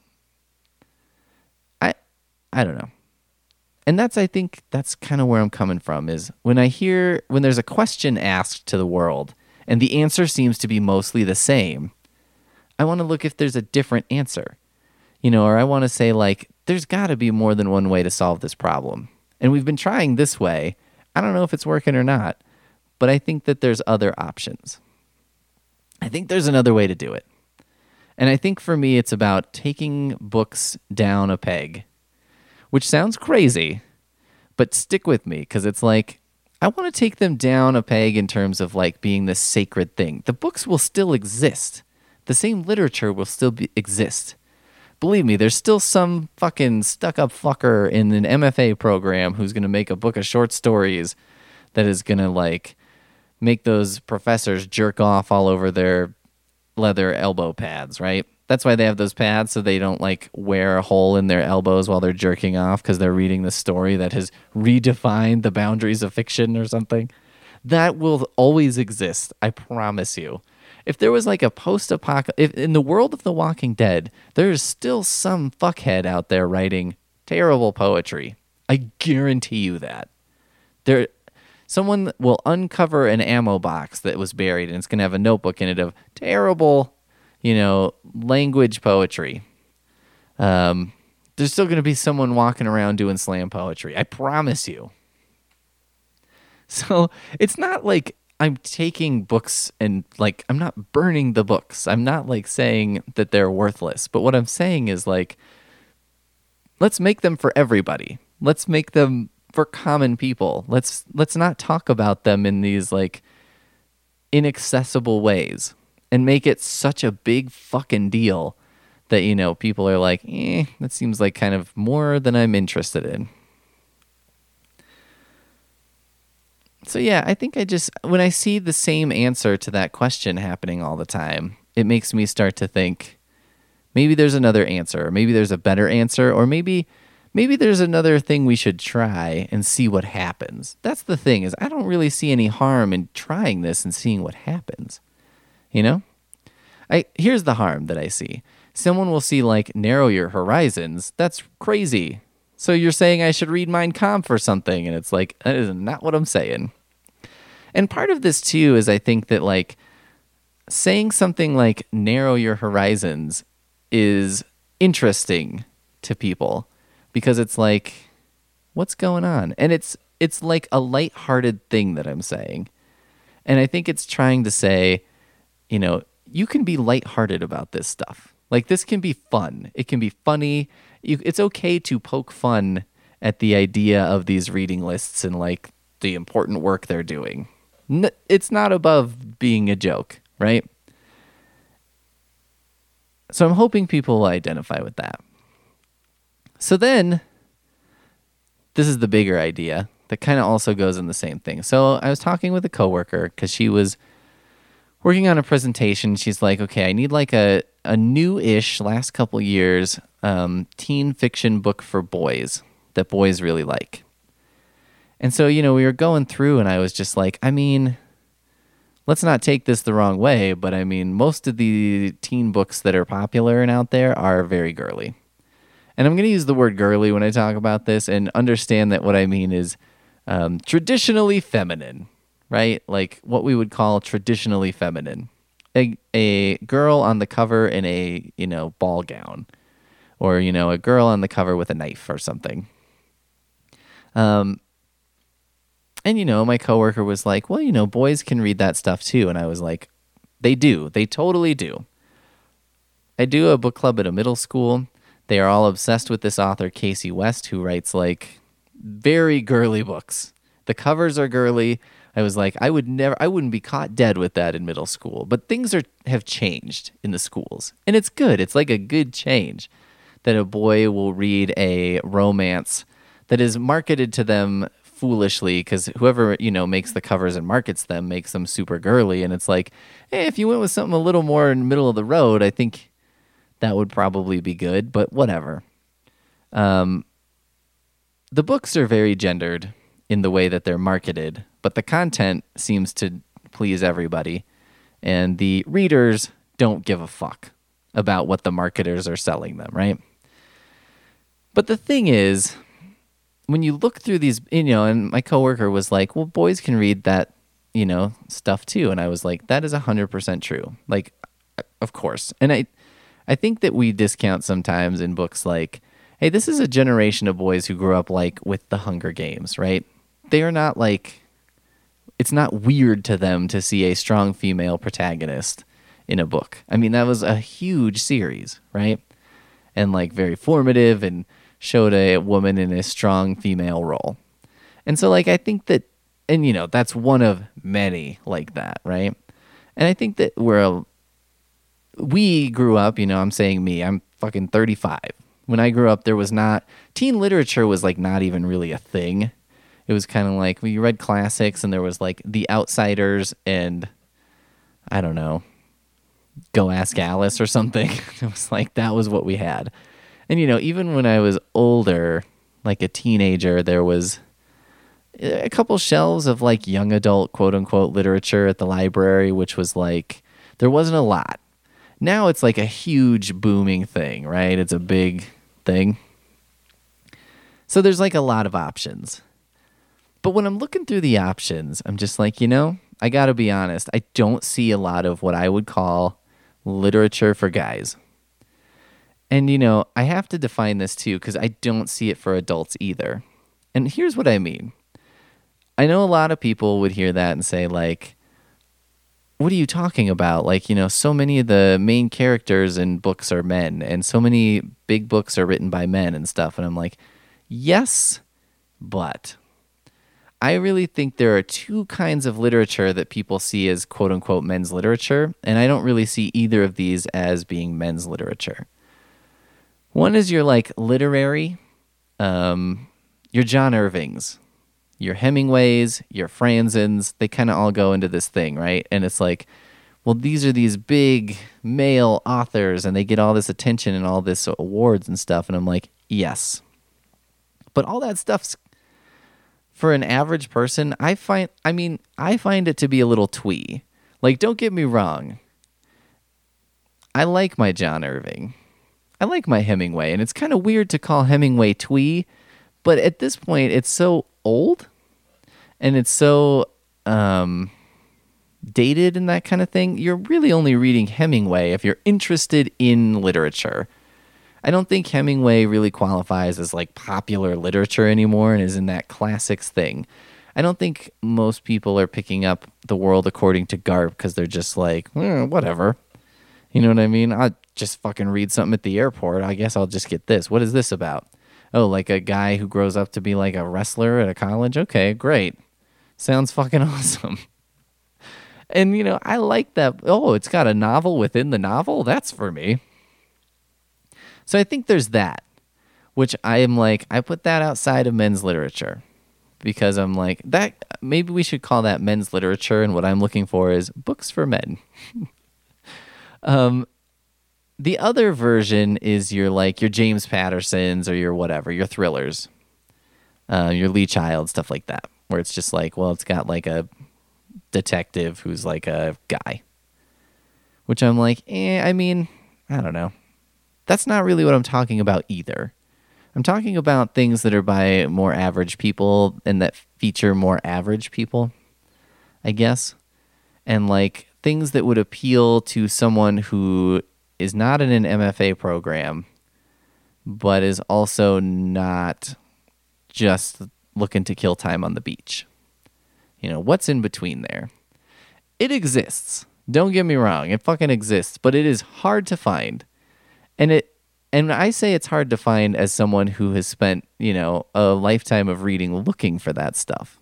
don't know. And I think that's kind of where I'm coming from, is when there's a question asked to the world and the answer seems to be mostly the same, I want to look if there's a different answer, or I want to say there's got to be more than one way to solve this problem. And we've been trying this way. I don't know if it's working or not, but I think that there's other options. I think there's another way to do it. And I think for me, it's about taking books down a peg, which sounds crazy, but stick with me, because it's I want to take them down a peg in terms of being this sacred thing. The books will still exist. The same literature will still exist. Believe me, there's still some fucking stuck-up fucker in an MFA program who's going to make a book of short stories that is going to make those professors jerk off all over their leather elbow pads, right? That's why they have those pads, so they don't wear a hole in their elbows while they're jerking off because they're reading the story that has redefined the boundaries of fiction or something. That will always exist, I promise you. If there was a post-apocalypse, in the world of The Walking Dead, there is still some fuckhead out there writing terrible poetry. I guarantee you that. Someone will uncover an ammo box that was buried, and it's going to have a notebook in it of terrible, language poetry. There's still going to be someone walking around doing slam poetry. I promise you. So it's not I'm taking books and I'm not burning the books. I'm not saying that they're worthless. But what I'm saying is let's make them for everybody. Let's make them for common people. Let's not talk about them in these inaccessible ways and make it such a big fucking deal that, people are that seems kind of more than I'm interested in. So yeah, I think when I see the same answer to that question happening all the time, it makes me start to think maybe there's another answer, or maybe there's a better answer, or maybe there's another thing we should try and see what happens. That's the thing, is I don't really see any harm in trying this and seeing what happens. Here's the harm that I see. Someone will see narrow your horizons. That's crazy. So you're saying I should read Mein Kampf or something, and it's that is not what I'm saying. And part of this too is I think that saying something narrow your horizons is interesting to people, because it's what's going on? And it's a lighthearted thing that I'm saying. And I think it's trying to say, you can be lighthearted about this stuff. This can be fun. It can be funny. It's okay to poke fun at the idea of these reading lists and the important work they're doing. It's not above being a joke, right? So I'm hoping people will identify with that. So then, this is the bigger idea that kind of also goes in the same thing. So I was talking with a coworker because she was working on a presentation. She's like, okay, I need like a new-ish, last couple years, teen fiction book for boys that boys really like. And so, we were going through and I was just like, I mean, let's not take this the wrong way, but I mean, most of the teen books that are popular and out there are very girly. And I'm going to use the word girly when I talk about this and understand that what I mean is traditionally feminine, right? Like what we would call traditionally feminine. A girl on the cover in a, ball gown, or, a girl on the cover with a knife or something. And, my coworker was like, well, boys can read that stuff too. And I was like, they do. They totally do. I do a book club at a middle school. They are all obsessed with this author, Casey West, who writes like very girly books. The covers are girly. I was like, I wouldn't be caught dead with that in middle school. But things have changed in the schools. And it's good. It's like a good change that a boy will read a romance that is marketed to them foolishly, because whoever makes the covers and markets them makes them super girly, and it's like, hey, if you went with something a little more in the middle of the road, I think that would probably be good. But whatever. The books are very gendered in the way that they're marketed, but the content seems to please everybody, and the readers don't give a fuck about what the marketers are selling them, right? But the thing is, when you look through these, and my coworker was like, well, boys can read that, stuff too. And I was like, that is 100% true. Like, of course. And I think that we discount sometimes in books like, hey, this is a generation of boys who grew up like with the Hunger Games, right? They are not like, it's not weird to them to see a strong female protagonist in a book. I mean, that was a huge series, right? And like very formative and showed a woman in a strong female role. And so like I think that, and that's one of many like that, right? And I think that we grew up, I'm saying me, I'm fucking 35. When I grew up, there was not, teen literature was like not even really a thing. It was kind of like, you read classics and there was like The Outsiders and I don't know, Go Ask Alice or something. It was like, that was what we had. And, even when I was older, like a teenager, there was a couple shelves of like young adult, quote unquote, literature at the library, which was like, there wasn't a lot. Now it's like a huge booming thing, right? It's a big thing. So there's like a lot of options. But when I'm looking through the options, I'm just like, I got to be honest. I don't see a lot of what I would call literature for guys. And, I have to define this too, because I don't see it for adults either. And here's what I mean. I know a lot of people would hear that and say, like, what are you talking about? Like, so many of the main characters in books are men, and so many big books are written by men and stuff. And I'm like, yes, but I really think there are two kinds of literature that people see as quote unquote men's literature. And I don't really see either of these as being men's literature. One is your like literary, your John Irvings, your Hemingways, your Franzens. They kind of all go into this thing, right? And it's like, well, these are these big male authors and they get all this attention and all this awards and stuff. And I'm like, yes. But all that stuff's, for an average person, I find it to be a little twee. Like, don't get me wrong. I like my John Irving. I like my Hemingway, and it's kind of weird to call Hemingway twee, but at this point, it's so old, and it's so dated and that kind of thing. You're really only reading Hemingway if you're interested in literature. I don't think Hemingway really qualifies as like popular literature anymore and is in that classics thing. I don't think most people are picking up The World According to Garp because they're just like, whatever. You know what I mean? I'll just fucking read something at the airport. I guess I'll just get this. What is this about? Oh, like a guy who grows up to be like a wrestler at a college? Okay, great. Sounds fucking awesome. And, I like that. Oh, it's got a novel within the novel? That's for me. So I think there's that, which I am like, I put that outside of men's literature because I'm like, that maybe we should call that men's literature. And what I'm looking for is books for men. The other version is your James Pattersons or your whatever, your thrillers, your Lee Child, stuff like that, where it's just like, well, it's got like a detective who's like a guy, which I'm like, I mean, I don't know. That's not really what I'm talking about either. I'm talking about things that are by more average people and that feature more average people, I guess. And like things that would appeal to someone who is not in an MFA program, but is also not just looking to kill time on the beach. You know, what's in between there? It exists. Don't get me wrong. It fucking exists, but it is hard to find. And I say it's hard to find as someone who has spent, you know, a lifetime of reading looking for that stuff.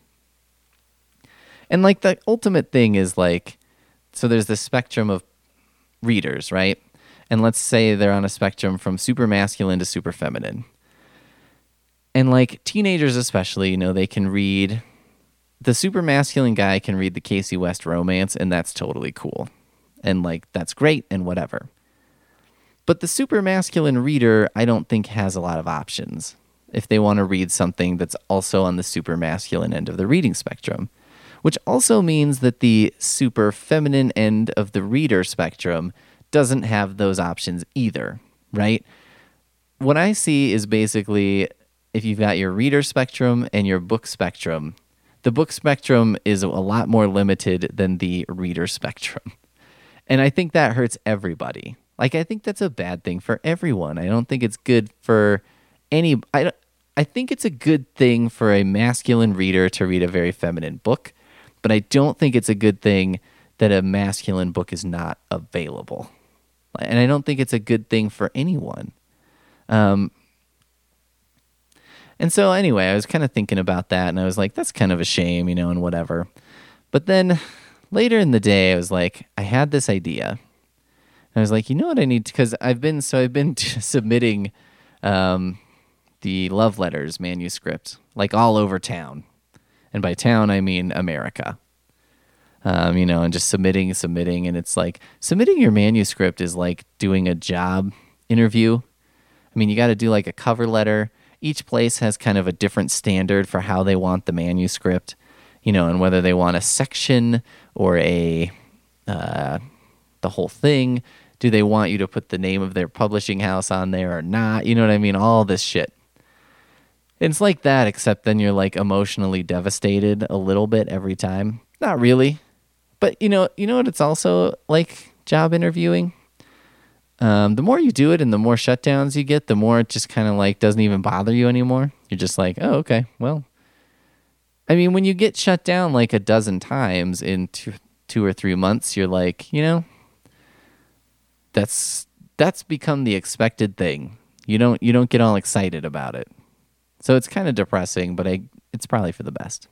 And like the ultimate thing is like, so there's this spectrum of readers, right? And let's say they're on a spectrum from super masculine to super feminine. And like teenagers especially, you know, they can read, the super masculine guy can read the Casey West romance, and that's totally cool. And like, that's great and whatever. But the super masculine reader, I don't think has a lot of options if they want to read something that's also on the super masculine end of the reading spectrum, which also means that the super feminine end of the reader spectrum doesn't have those options either, right? What I see is basically if you've got your reader spectrum and your book spectrum, the book spectrum is a lot more limited than the reader spectrum. And I think that hurts everybody. Like, I think that's a bad thing for everyone. I don't think it's good for any... I think it's a good thing for a masculine reader to read a very feminine book, but I don't think it's a good thing that a masculine book is not available. And I don't think it's a good thing for anyone. And so anyway, I was kind of thinking about that, and I was like, that's kind of a shame, you know, and whatever. But then later in the day, I was like, I had this idea. And I was like, you know what I need to, because I've been submitting the love letters manuscript like all over town. And by town, I mean America. You know, and just submitting, and it's like submitting your manuscript is like doing a job interview. I mean, you got to do like a cover letter. Each place has kind of a different standard for how they want the manuscript, you know, and whether they want a section or the whole thing. Do they want you to put the name of their publishing house on there or not? You know what I mean? All this shit. It's like that, except then you're like emotionally devastated a little bit every time. Not really. But you know what it's also like job interviewing? The more you do it and the more shutdowns you get, the more it just kind of like doesn't even bother you anymore. You're just like, oh, okay, well. I mean, when you get shut down like a dozen times in 2 or 3 months, you're like, you know, that's become the expected thing. You don't get all excited about it. So it's kind of depressing, but it's probably for the best.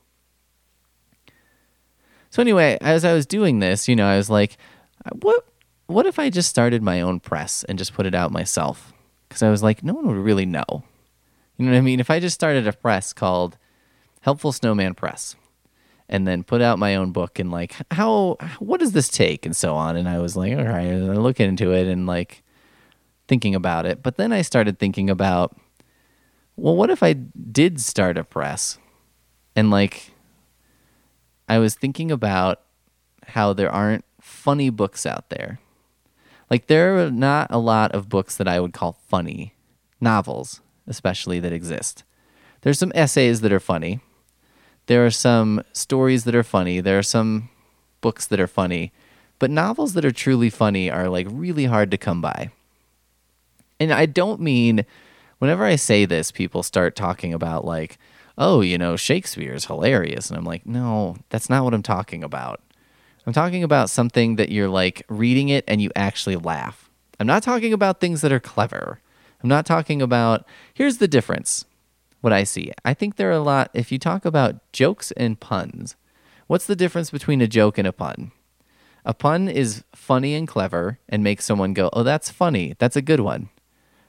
So anyway, as I was doing this, you know, I was like, what if I just started my own press and just put it out myself? Because I was like, no one would really know. You know what I mean? If I just started a press called Helpful Snowman Press and then put out my own book and like, what does this take? And so on. And I was like, all right, and I look into it and like thinking about it. But then I started thinking about, well, what if I did start a press? And like, I was thinking about how there aren't funny books out there. Like, there are not a lot of books that I would call funny. Novels, especially, that exist. There's some essays that are funny. There are some stories that are funny. There are some books that are funny. But novels that are truly funny are, like, really hard to come by. And I don't mean... Whenever I say this, people start talking about, like, oh, you know, Shakespeare's hilarious. And I'm like, no, that's not what I'm talking about. I'm talking about something that you're, like, reading it and you actually laugh. I'm not talking about things that are clever. I'm not talking about... Here's the difference, what I see. I think there are a lot... If you talk about jokes and puns, what's the difference between a joke and a pun? A pun is funny and clever and makes someone go, oh, that's funny. That's a good one.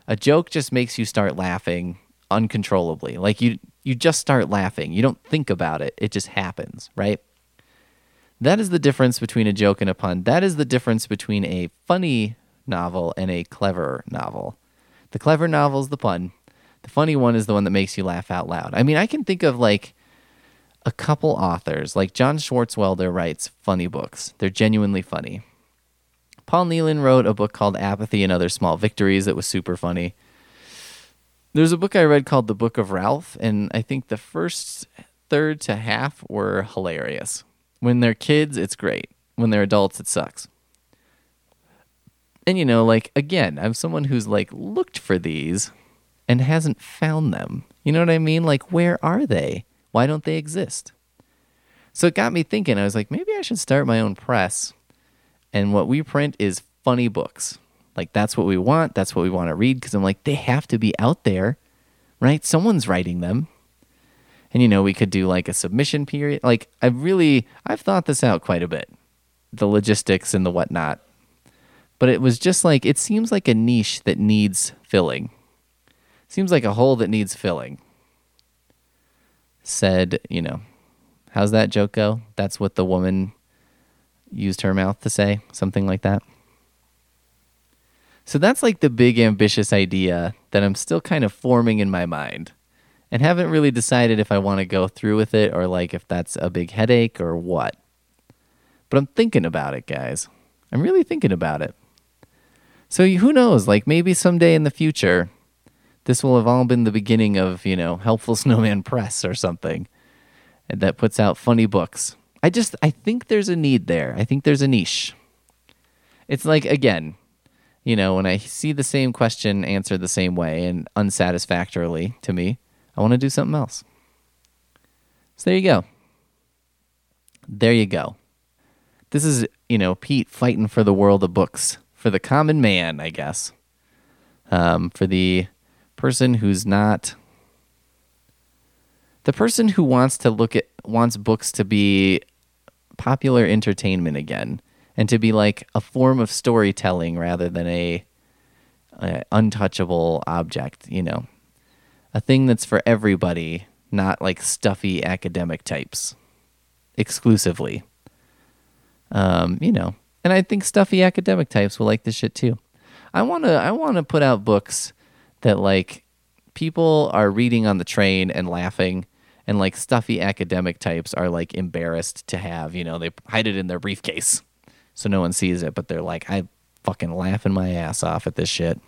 A joke just makes you start laughing uncontrollably. Like you just start laughing. You don't think about it. It just happens, right? That is the difference between a joke and a pun. That is the difference between a funny novel and a clever novel. The clever novel is the pun. The funny one is the one that makes you laugh out loud. I mean, I can think of like a couple authors, like John Swartzwelder writes funny books. They're genuinely funny. Paul Nealon wrote a book called Apathy and Other Small Victories that was super funny. There's a book I read called The Book of Ralph, and I think the first third to half were hilarious. When they're kids, it's great. When they're adults, it sucks. And, you know, like, again, I'm someone who's, like, looked for these and hasn't found them. You know what I mean? Like, where are they? Why don't they exist? So it got me thinking. I was like, maybe I should start my own press. And what we print is funny books. Like, that's what we want. That's what we want to read. Because I'm like, they have to be out there, right? Someone's writing them. And, you know, we could do, like, a submission period. Like, I've thought this out quite a bit. The logistics and the whatnot. But it was just like, it seems like a niche that needs filling. Seems like a hole that needs filling. Said, you know, how's that joke go? That's what the woman used her mouth to say. Something like that. So that's like the big ambitious idea that I'm still kind of forming in my mind. And haven't really decided if I want to go through with it or like if that's a big headache or what. But I'm thinking about it, guys. I'm really thinking about it. So who knows, like maybe someday in the future, this will have all been the beginning of, you know, Helpful Snowman Press or something that puts out funny books. I think there's a need there. I think there's a niche. It's like, again, you know, when I see the same question answered the same way and unsatisfactorily to me, I want to do something else. So there you go. There you go. This is, you know, Pete fighting for the world of books. For the common man, I guess. For the person who's not... The person who wants books to be popular entertainment again. And to be like a form of storytelling rather than a untouchable object, you know. A thing that's for everybody, not like stuffy academic types. Exclusively. You know. And I think stuffy academic types will like this shit too. I want to put out books that like people are reading on the train and laughing, and like stuffy academic types are like embarrassed to have, you know, they hide it in their briefcase so no one sees it, but they're like, I fucking laughing my ass off at this shit.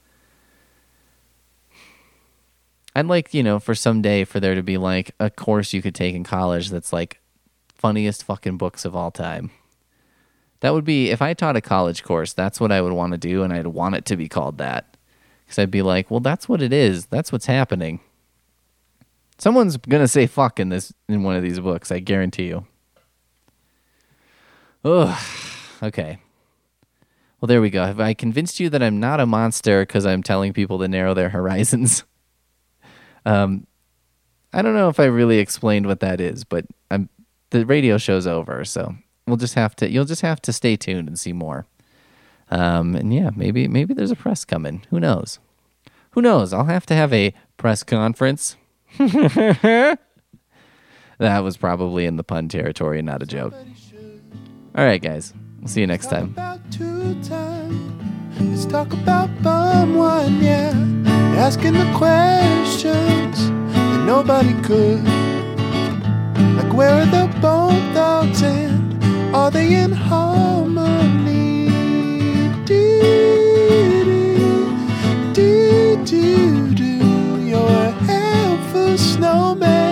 I'd like, you know, for someday for there to be like a course you could take in college that's like funniest fucking books of all time. That would be, if I taught a college course, that's what I would want to do, and I'd want it to be called that. Because I'd be like, well, that's what it is. That's what's happening. Someone's going to say fuck in one of these books, I guarantee you. Ugh. Okay. Well, there we go. Have I convinced you that I'm not a monster because I'm telling people to narrow their horizons? I don't know if I really explained what that is, but the radio show's over, so... You'll just have to stay tuned and see more. And yeah, maybe there's a press coming. Who knows? I'll have to have a press conference. That was probably in the pun territory and not a joke. All right, guys. We'll see you next time. Let's talk about bum one, yeah. Asking the questions that nobody could. Like, where are the bone thugs and are they in harmony? Do, do, do, do. You're a helpful snowman.